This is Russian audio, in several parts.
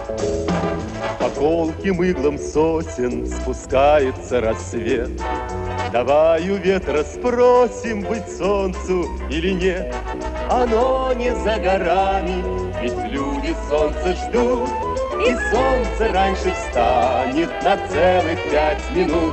По колким иглам сосен спускается рассвет. Давай у ветра спросим, быть солнцу или нет. Оно не за горами, ведь люди солнце ждут, и солнце раньше встанет на целых 5 минут.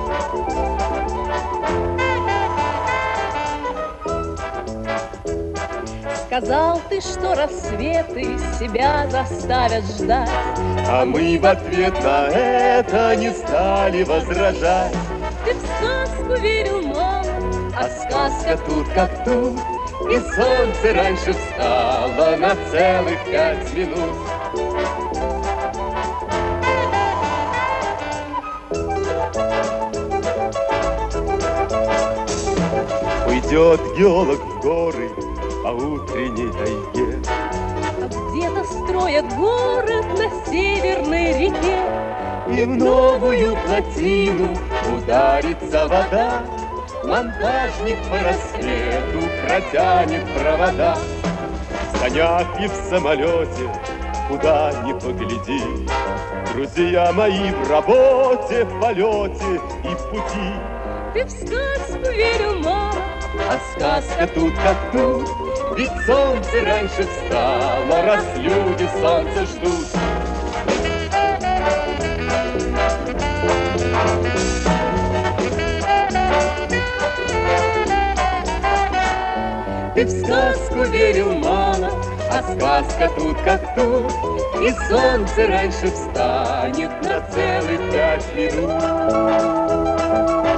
Сказал ты, что рассветы себя заставят ждать, а мы в ответ на это не стали возражать. Ты в сказку верил мало, а сказка тут как тут, и солнце раньше встало на целых 5 минут. Уйдет геолог в горы по утренней тайге, а где-то строят город на северной реке, и в новую плотину ударится вода. Монтажник по рассвету протянет провода. В санях и в самолете, куда ни погляди, друзья мои в работе, в полете и в пути. Ты в сказку верил мало, а сказка тут как тут, ведь солнце раньше встало, раз люди солнце ждут. Ты в сказку верил мало, а сказка тут как тут, и солнце раньше встанет на целых 5 минут.